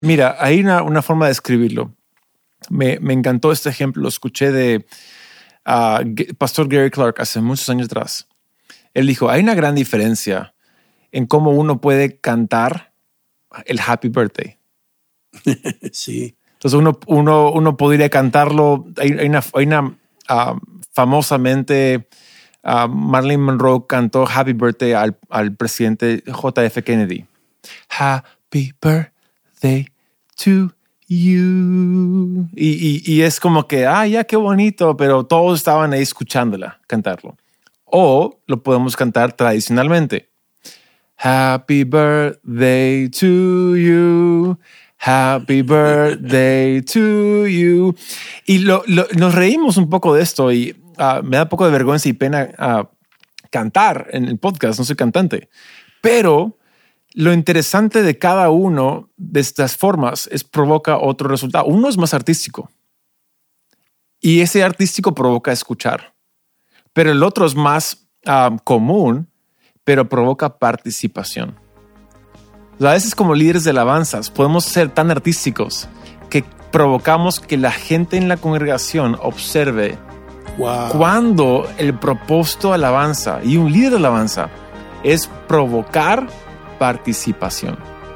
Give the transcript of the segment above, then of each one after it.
Mira, hay una forma de escribirlo. Me encantó este ejemplo. Lo escuché de Pastor Gary Clark hace muchos años atrás. Él dijo, hay una gran diferencia en cómo uno puede cantar el Happy Birthday. Sí. Entonces uno podría cantarlo. Hay una famosamente Marilyn Monroe cantó Happy Birthday al presidente JF Kennedy. Happy Birthday to you. Y es como que, ya qué bonito, pero todos estaban ahí escuchándola, cantarlo. O lo podemos cantar tradicionalmente. Happy birthday to you. Happy birthday to you. Y nos reímos un poco de esto y me da un poco de vergüenza y pena cantar en el podcast. No soy cantante. Pero lo interesante de cada uno de estas formas es provoca otro resultado. Uno es más artístico y ese artístico provoca escuchar. Pero el otro es más común, pero provoca participación. O sea, a veces como líderes de alabanzas podemos ser tan artísticos que provocamos que la gente en la congregación observe cuando el propósito de alabanza y un líder de alabanza es provocar participación.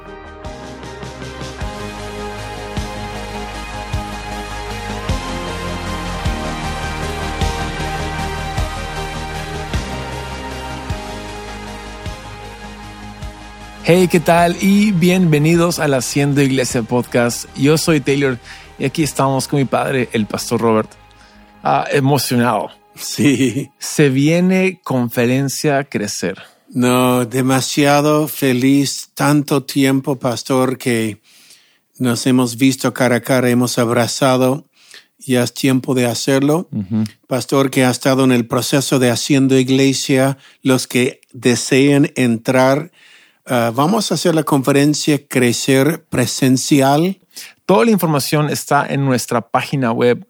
Hey, ¿qué tal? Y bienvenidos al Haciendo Iglesia Podcast. Yo soy Taylor y aquí estamos con mi padre, el pastor Robert. Emocionado. Sí. Se viene conferencia Crecer. No, demasiado feliz. Tanto tiempo, pastor, que nos hemos visto cara a cara, hemos abrazado. Ya es tiempo de hacerlo. Pastor, que ha estado en el proceso de Haciendo Iglesia, los que deseen entrar, vamos a hacer la conferencia Crecer presencial. Toda la información está en nuestra página web.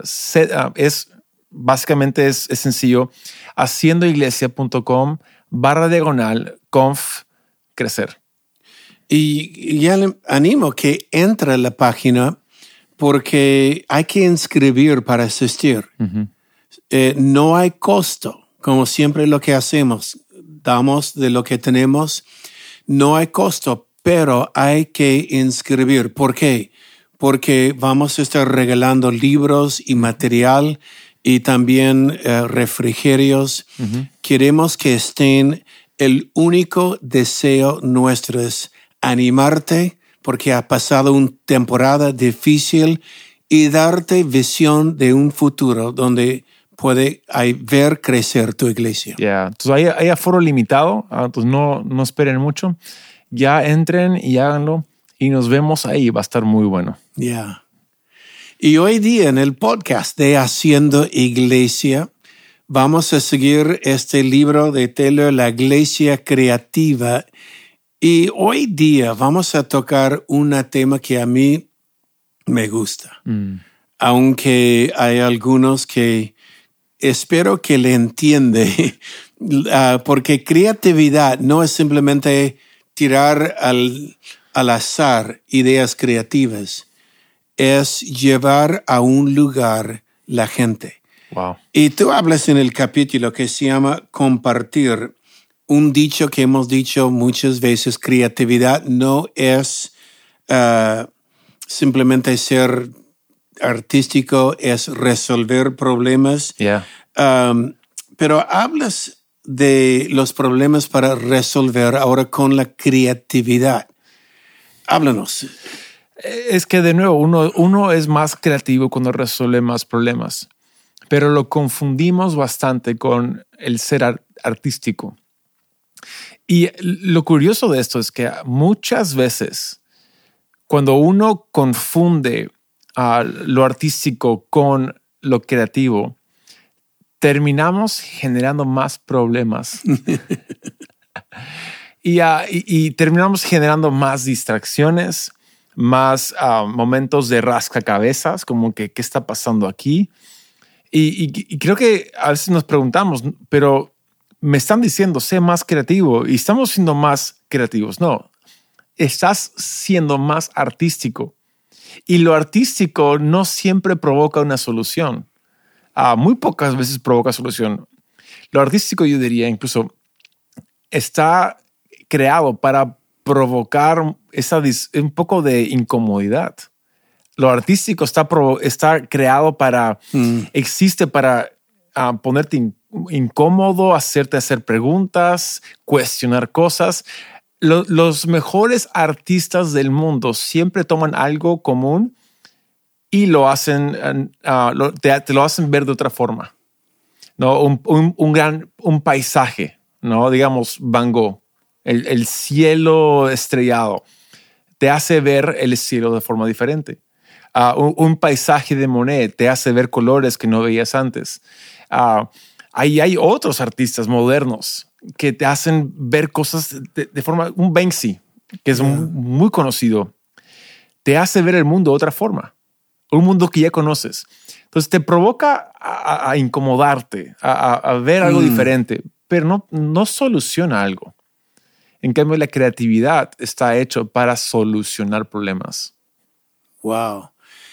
Básicamente es sencillo. haciendoiglesia.com/conf crecer. Y ya le animo que entre a la página porque hay que inscribir para asistir. No hay costo, como siempre lo que hacemos. Damos de lo que tenemos. No hay costo, pero hay que inscribir. ¿Por qué? Porque vamos a estar regalando libros y material y también refrigerios. Queremos que estén. El único deseo nuestro es animarte porque ha pasado una temporada difícil y darte visión de un futuro donde puede ver crecer tu iglesia. Entonces hay aforo limitado, entonces no esperen mucho. Ya entren y háganlo y nos vemos ahí. Va a estar muy bueno. Y hoy día en el podcast de Haciendo Iglesia vamos a seguir este libro de Taylor, La Iglesia Creativa. Y hoy día vamos a tocar un tema que a mí me gusta. Aunque hay algunos que espero que le entiende, porque creatividad no es simplemente tirar al azar ideas creativas, es llevar a un lugar la gente. Wow. Y tú hablas en el capítulo que se llama compartir, un dicho que hemos dicho muchas veces: creatividad no es simplemente ser artístico, es resolver problemas. Pero hablas de los problemas para resolver ahora con la creatividad. Háblanos. Es que de nuevo, uno es más creativo cuando resuelve más problemas, pero lo confundimos bastante con el ser artístico. Y lo curioso de esto es que muchas veces cuando uno confunde lo artístico con lo creativo, terminamos generando más problemas. y terminamos generando más distracciones, más momentos de rascacabezas, como que ¿qué está pasando aquí? Y creo que a veces nos preguntamos, pero me están diciendo sé más creativo y estamos siendo más creativos. No, estás siendo más artístico. Y lo artístico no siempre provoca una solución. Muy pocas veces provoca solución. Lo artístico, yo diría, incluso está creado para provocar un poco de incomodidad. Lo artístico está creado para, existe para ponerte incómodo, hacerte hacer preguntas, cuestionar cosas. Los mejores artistas del mundo siempre toman algo común y lo hacen, te lo hacen ver de otra forma, ¿no? Un paisaje, ¿no? Digamos Van Gogh, el cielo estrellado, te hace ver el cielo de forma diferente. Un paisaje de Monet te hace ver colores que no veías antes. Ahí hay otros artistas modernos que te hacen ver cosas de forma... Un Banksy, que es muy conocido, te hace ver el mundo de otra forma. Un mundo que ya conoces. Entonces te provoca a incomodarte, a ver algo diferente, pero no soluciona algo. En cambio, la creatividad está hecho para solucionar problemas. Wow.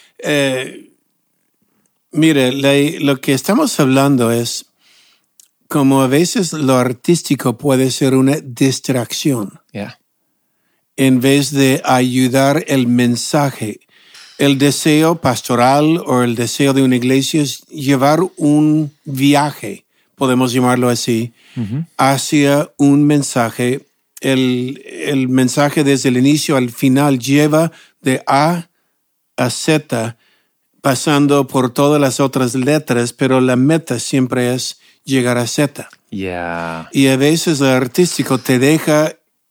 Mire, lo que estamos hablando es como a veces lo artístico puede ser una distracción. Yeah. En vez de ayudar el mensaje. El deseo pastoral o el deseo de una iglesia es llevar un viaje, podemos llamarlo así, hacia un mensaje. El mensaje desde el inicio al final lleva de A a Z, pasando por todas las otras letras, pero la meta siempre es llegar a Z. Yeah. Y a veces lo artístico te deja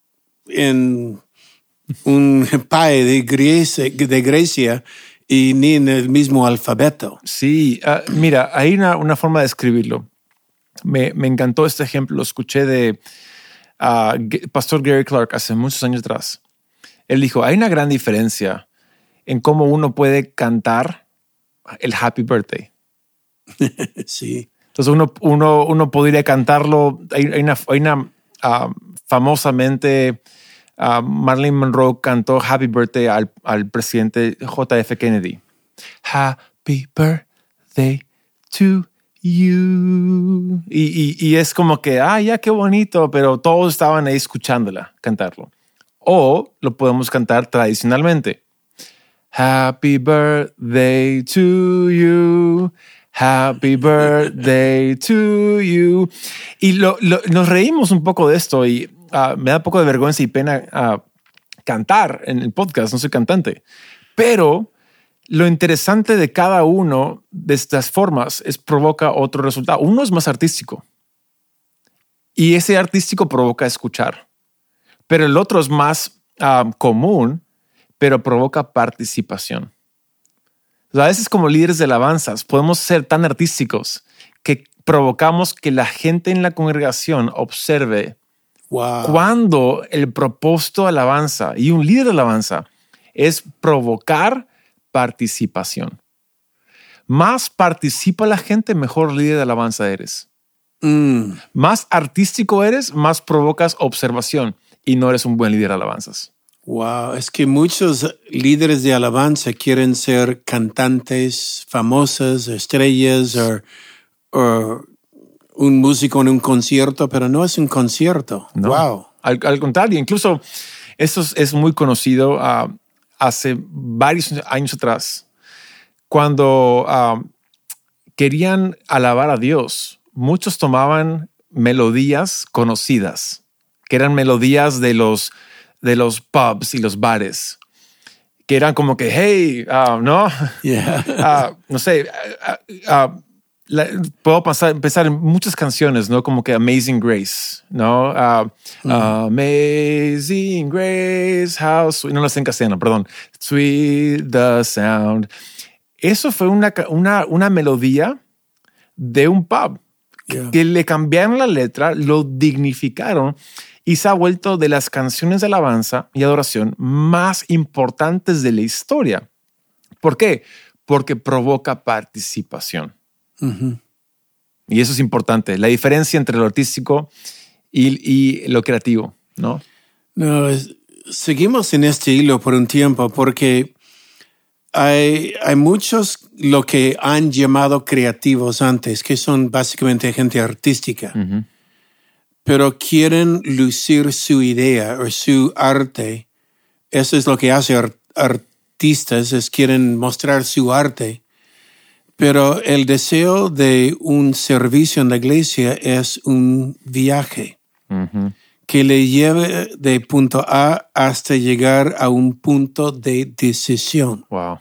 en un pie de Grecia y ni en el mismo alfabeto. Sí, mira, hay una forma de escribirlo. Me encantó este ejemplo. Lo escuché de Pastor Gary Clark hace muchos años atrás. Él dijo, hay una gran diferencia en cómo uno puede cantar el Happy Birthday. Sí. Entonces uno podría cantarlo. Hay una famosamente Marilyn Monroe cantó Happy Birthday al presidente JF Kennedy. Happy birthday to you. Y es como que, ya qué bonito, pero todos estaban ahí escuchándola cantarlo. O lo podemos cantar tradicionalmente. Happy birthday to you. Happy birthday to you. Y nos reímos un poco de esto y me da un poco de vergüenza y pena cantar en el podcast. No soy cantante. Pero lo interesante de cada uno de estas formas es provoca otro resultado. Uno es más artístico. Y ese artístico provoca escuchar. Pero el otro es más común, pero provoca participación. A veces como líderes de alabanzas podemos ser tan artísticos que provocamos que la gente en la congregación observe cuando el propósito de alabanza y un líder de alabanza es provocar participación. Más participa la gente, mejor líder de alabanza eres. Más artístico eres, más provocas observación y no eres un buen líder de alabanzas. Wow, es que muchos líderes de alabanza quieren ser cantantes famosas, estrellas o un músico en un concierto, pero no es un concierto. No. Wow. Al contrario, incluso eso es muy conocido hace varios años atrás, cuando querían alabar a Dios, muchos tomaban melodías conocidas, que eran melodías de los pubs y los bares, que eran como que, hey, ¿no? Yeah. No sé, puedo empezar en muchas canciones, ¿no? Como que Amazing Grace, ¿no? Amazing Grace, how sweet, no lo sé en castellano, perdón. Sweet the sound. Eso fue una melodía de un pub que le cambiaron la letra, lo dignificaron y se ha vuelto de las canciones de alabanza y adoración más importantes de la historia. ¿Por qué? Porque provoca participación. Y eso es importante. La diferencia entre lo artístico y lo creativo, ¿no? No, seguimos en este hilo por un tiempo porque hay muchos lo que han llamado creativos antes, que son básicamente gente artística, pero quieren lucir su idea o su arte. Eso es lo que hace artistas, es quieren mostrar su arte. Pero el deseo de un servicio en la iglesia es un viaje que le lleve de punto A hasta llegar a un punto de decisión. Wow.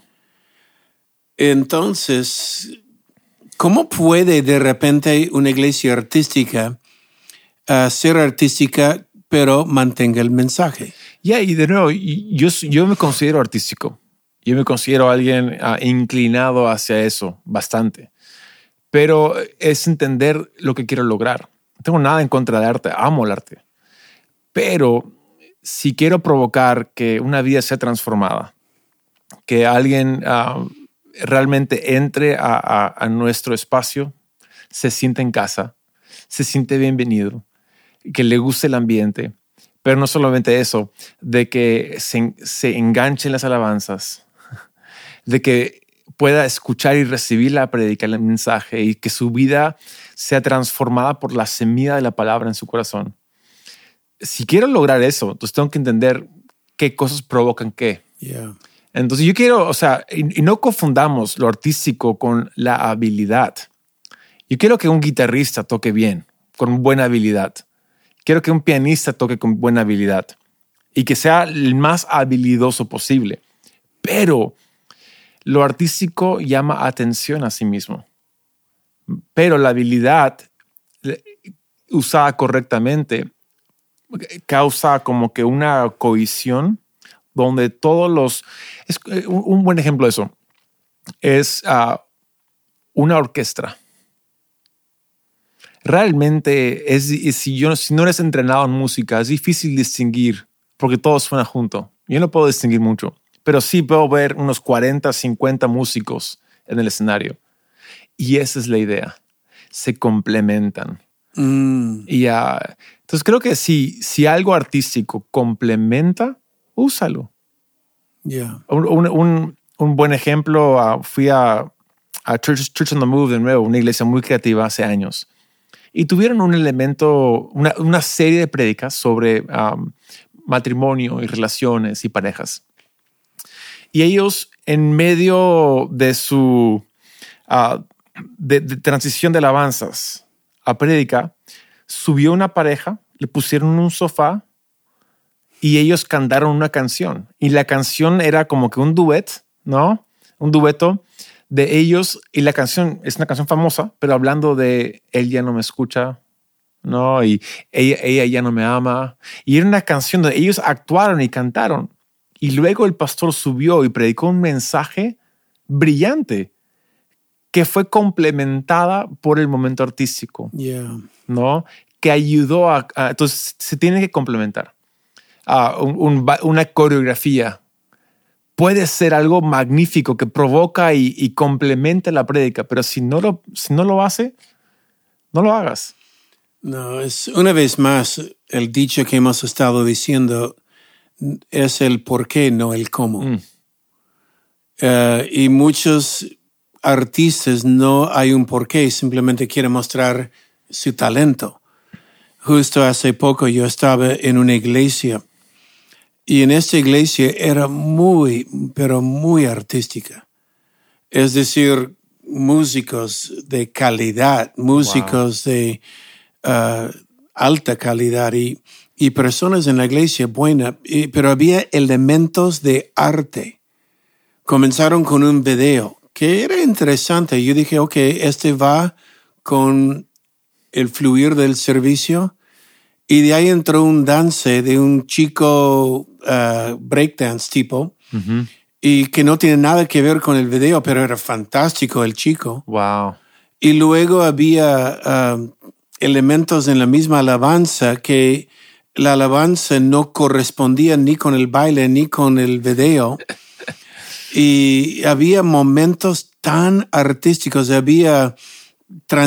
Entonces, ¿cómo puede de repente una iglesia artística ser artística pero mantenga el mensaje? Y de nuevo, yo me considero artístico. Yo me considero alguien inclinado hacia eso bastante. Pero es entender lo que quiero lograr. No tengo nada en contra del arte. Amo el arte. Pero si quiero provocar que una vida sea transformada, que alguien realmente entre a nuestro espacio, se siente en casa, se siente bienvenido, que le guste el ambiente. Pero no solamente eso, de que se enganche en las alabanzas, de que pueda escuchar y recibir la prédica, el mensaje, y que su vida sea transformada por la semilla de la palabra en su corazón. Si quiero lograr eso, entonces tengo que entender qué cosas provocan qué. Yeah. Entonces yo quiero, y no confundamos lo artístico con la habilidad. Yo quiero que un guitarrista toque bien, con buena habilidad. Quiero que un pianista toque con buena habilidad y que sea el más habilidoso posible. Pero lo artístico llama atención a sí mismo. Pero la habilidad usada correctamente causa como que una cohesión donde todos los... un buen ejemplo de eso es una orquesta. Realmente, si no eres entrenado en música, es difícil distinguir porque todo suena junto. Yo no puedo distinguir mucho, pero sí puedo ver unos 40, 50 músicos en el escenario. Y esa es la idea. Se complementan. Y entonces creo que si algo artístico complementa, úsalo. Yeah. Un buen ejemplo, fui a Church on the Move de nuevo, una iglesia muy creativa hace años. Y tuvieron un elemento, una serie de prédicas sobre matrimonio y relaciones y parejas. Y ellos, en medio de su de transición de alabanzas a prédica, subió una pareja, le pusieron un sofá y ellos cantaron una canción. Y la canción era como que un duet, ¿no? Un dueto de ellos. Y la canción es una canción famosa, pero hablando de él ya no me escucha, ¿no? Y ella ya no me ama. Y era una canción donde ellos actuaron y cantaron. Y luego el pastor subió y predicó un mensaje brillante que fue complementada por el momento artístico, Yeah. ¿no? Que ayudó entonces se tiene que complementar. Una coreografía puede ser algo magnífico que provoca y complementa la prédica, pero si no lo hace, no lo hagas. No, es una vez más el dicho que hemos estado diciendo es el por qué, no el cómo. Y muchos artistas no hay un por qué, simplemente quieren mostrar su talento. Justo hace poco yo estaba en una iglesia y en esta iglesia era muy, pero muy artística. Es decir, músicos de calidad, músicos de alta calidad y personas en la iglesia buena, pero había elementos de arte. Comenzaron con un video que era interesante. Yo dije, ok, va con el fluir del servicio. Y de ahí entró un dance de un chico breakdance tipo, y que no tiene nada que ver con el video, pero era fantástico el chico. Wow. Y luego había elementos en la misma alabanza que la alabanza no correspondía ni con el baile ni con el video. Y había momentos tan artísticos, había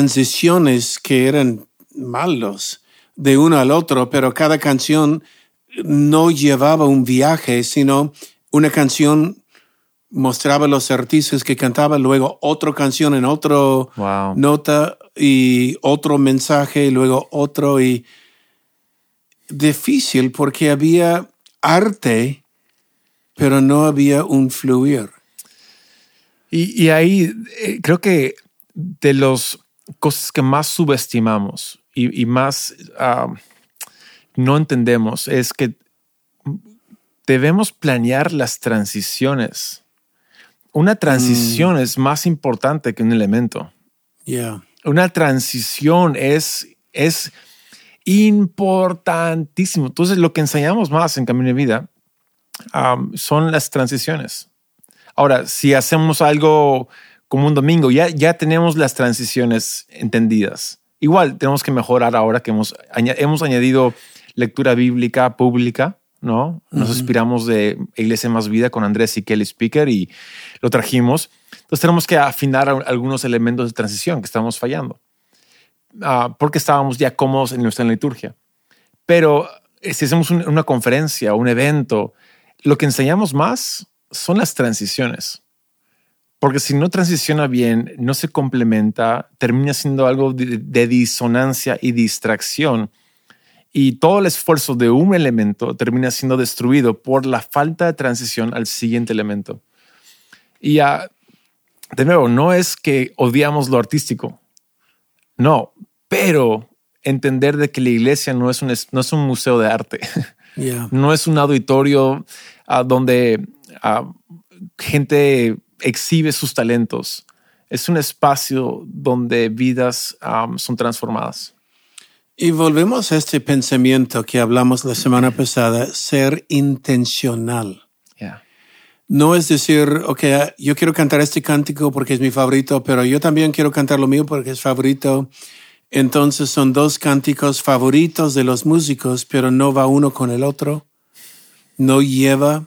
transiciones que eran malos de uno al otro, pero cada canción no llevaba un viaje, sino una canción mostraba los artistas que cantaban, luego otra canción en otro Wow. nota y otro mensaje, y luego otro. Y difícil porque había arte, pero no había un fluir. Y ahí creo que de las cosas que más subestimamos y más no entendemos es que debemos planear las transiciones. Una transición es más importante que un elemento. Yeah. Una transición es importantísimo. Entonces, lo que enseñamos más en Camino de Vida son las transiciones. Ahora, si hacemos algo como un domingo, ya tenemos las transiciones entendidas. Igual tenemos que mejorar ahora que hemos añadido lectura bíblica pública, ¿no? Nos inspiramos de Iglesia Más Vida con Andrés y Kelly Speaker y lo trajimos. Entonces tenemos que afinar algunos elementos de transición que estamos fallando. Porque estábamos ya cómodos en nuestra liturgia. Pero si hacemos una conferencia o un evento, lo que enseñamos más son las transiciones. Porque si no transiciona bien, no se complementa, termina siendo algo de disonancia y distracción. Y todo el esfuerzo de un elemento termina siendo destruido por la falta de transición al siguiente elemento. Y de nuevo, no es que odiamos lo artístico. No, pero entender de que la iglesia no es un museo de arte. Yeah. No es un auditorio donde gente exhibe sus talentos. Es un espacio donde vidas son transformadas. Y volvemos a este pensamiento que hablamos la semana pasada, ser intencional. Yeah. No es decir, ok, yo quiero cantar este cántico porque es mi favorito, pero yo también quiero cantar lo mío porque es favorito. Entonces son dos cánticos favoritos de los músicos, pero no va uno con el otro. No lleva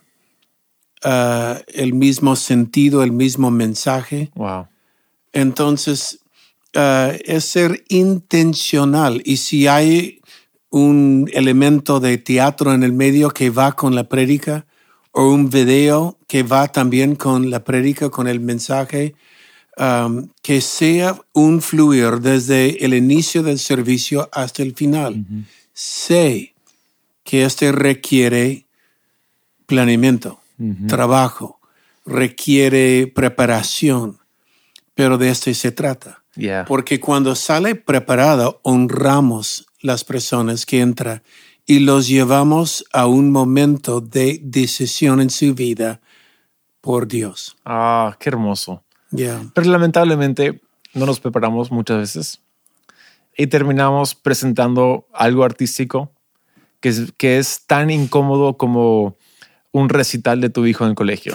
el mismo sentido, el mismo mensaje. Wow. Entonces, es ser intencional. Y si hay un elemento de teatro en el medio que va con la prédica, o un video que va también con la prédica, con el mensaje, que sea un fluir desde el inicio del servicio hasta el final. Sé que este requiere planeamiento, trabajo, requiere preparación, pero de esto se trata. Yeah. Porque cuando sale preparado, honramos las personas que entran y los llevamos a un momento de decisión en su vida por Dios. Qué hermoso. Yeah. Pero lamentablemente no nos preparamos muchas veces y terminamos presentando algo artístico que es tan incómodo como un recital de tu hijo en el colegio.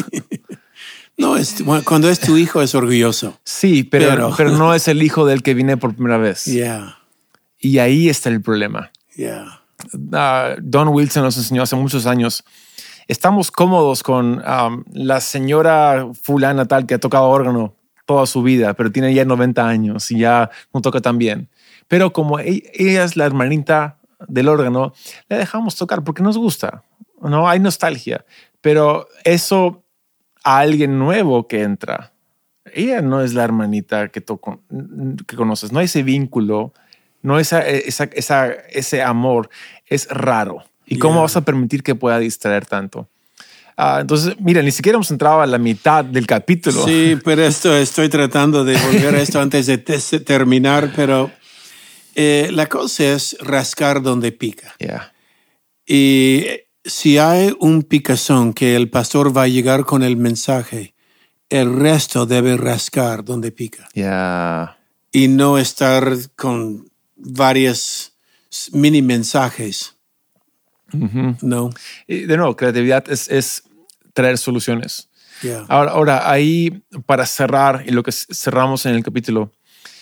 No, cuando es tu hijo es orgulloso. Sí, pero no es el hijo del que viene por primera vez. Yeah. Y ahí está el problema. Yeah. Don Wilson nos enseñó hace muchos años. Estamos cómodos con la señora fulana tal que ha tocado órgano toda su vida, pero tiene ya 90 años y ya no toca tan bien. Pero como ella es la hermanita del órgano, le dejamos tocar porque nos gusta. No hay nostalgia, pero eso a alguien nuevo que entra, ella no es la hermanita que conoces, no hay ese vínculo, no ese amor, es raro. ¿Y cómo vas a permitir que pueda distraer tanto? Entonces, mira, ni siquiera hemos entrado a la mitad del capítulo. Sí, pero estoy tratando de volver a esto antes de terminar, pero la cosa es rascar donde pica. Yeah. Y si hay un picazón que el pastor va a llegar con el mensaje, el resto debe rascar donde pica. Yeah. Y no estar con varios mini mensajes. No. Y de nuevo, creatividad es traer soluciones. Yeah. Ahora, ahí para cerrar, y lo que cerramos en el capítulo,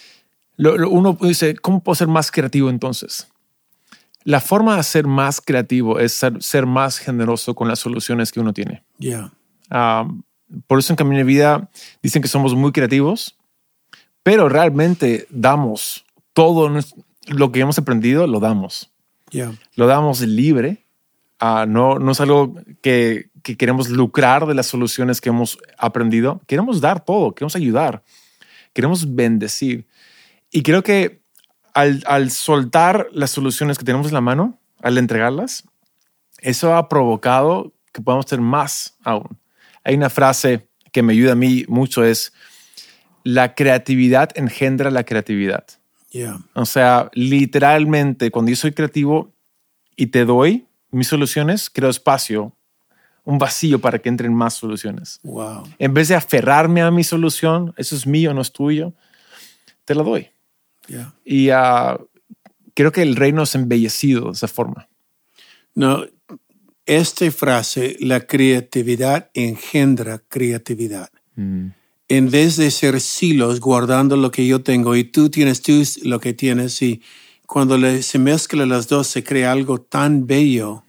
uno dice, ¿cómo puedo ser más creativo entonces? La forma de ser más creativo es ser más generoso con las soluciones que uno tiene. Yeah. Por eso en Camino de Vida dicen que somos muy creativos, pero realmente damos todo lo que hemos aprendido, lo damos. Yeah. Lo damos libre No es algo que queremos lucrar de las soluciones que hemos aprendido. Queremos dar todo, queremos ayudar, queremos bendecir. Y creo que al soltar las soluciones que tenemos en la mano, al entregarlas, eso ha provocado que podamos tener más aún. Hay una frase que me ayuda a mí mucho, es la creatividad engendra la creatividad. Yeah. O sea, literalmente, cuando yo soy creativo y te doy mis soluciones, creo espacio, un vacío para que entren más soluciones. Wow. En vez de aferrarme a mi solución, eso es mío, no es tuyo, te la doy. Yeah. Y creo que el reino es embellecido de esa forma. No, esta frase, la creatividad engendra creatividad. En vez de ser silos guardando lo que yo tengo y tú tienes lo que tienes, y cuando se mezclan las dos se crea algo tan bello.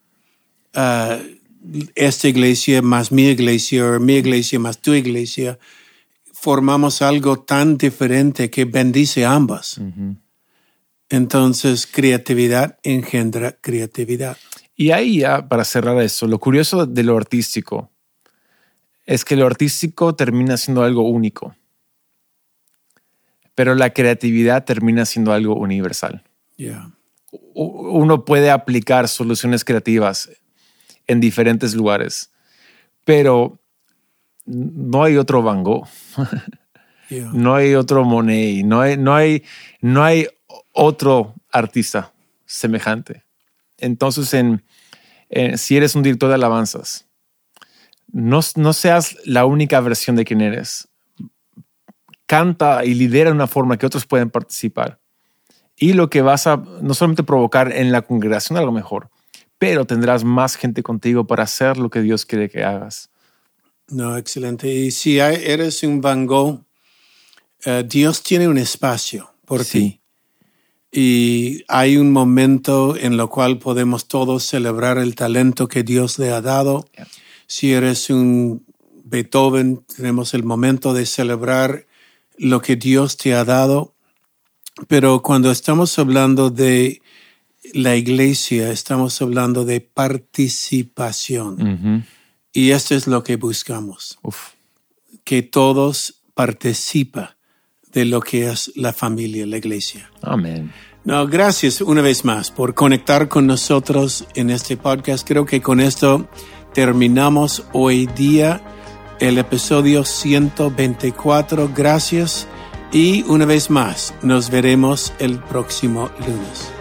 Esta iglesia más mi iglesia más tu iglesia, formamos algo tan diferente que bendice a ambas. Uh-huh. Entonces, creatividad engendra creatividad. Y ahí ya, para cerrar eso, lo curioso de lo artístico es que lo artístico termina siendo algo único, pero la creatividad termina siendo algo universal. Yeah. Uno puede aplicar soluciones creativas en diferentes lugares, pero no hay otro Van Gogh, Yeah. no hay otro Monet, no hay otro artista semejante. Entonces, si eres un director de alabanzas, no seas la única versión de quien eres. Canta y lidera de una forma que otros pueden participar. Y lo que vas a no solamente provocar en la congregación a lo mejor, pero tendrás más gente contigo para hacer lo que Dios quiere que hagas. No, excelente. Y si eres un Van Gogh, Dios tiene un espacio por ti. Y hay un momento en lo cual podemos todos celebrar el talento que Dios le ha dado. Yeah. Si eres un Beethoven, tenemos el momento de celebrar lo que Dios te ha dado. Pero cuando estamos hablando de la iglesia, estamos hablando de participación. Uh-huh. Y esto es lo que buscamos. Uf. Que todos participen de lo que es la familia, la iglesia. Amén. No, gracias una vez más por conectar con nosotros en este podcast. Creo que con esto terminamos hoy día el episodio 124. Gracias y una vez más nos veremos el próximo lunes.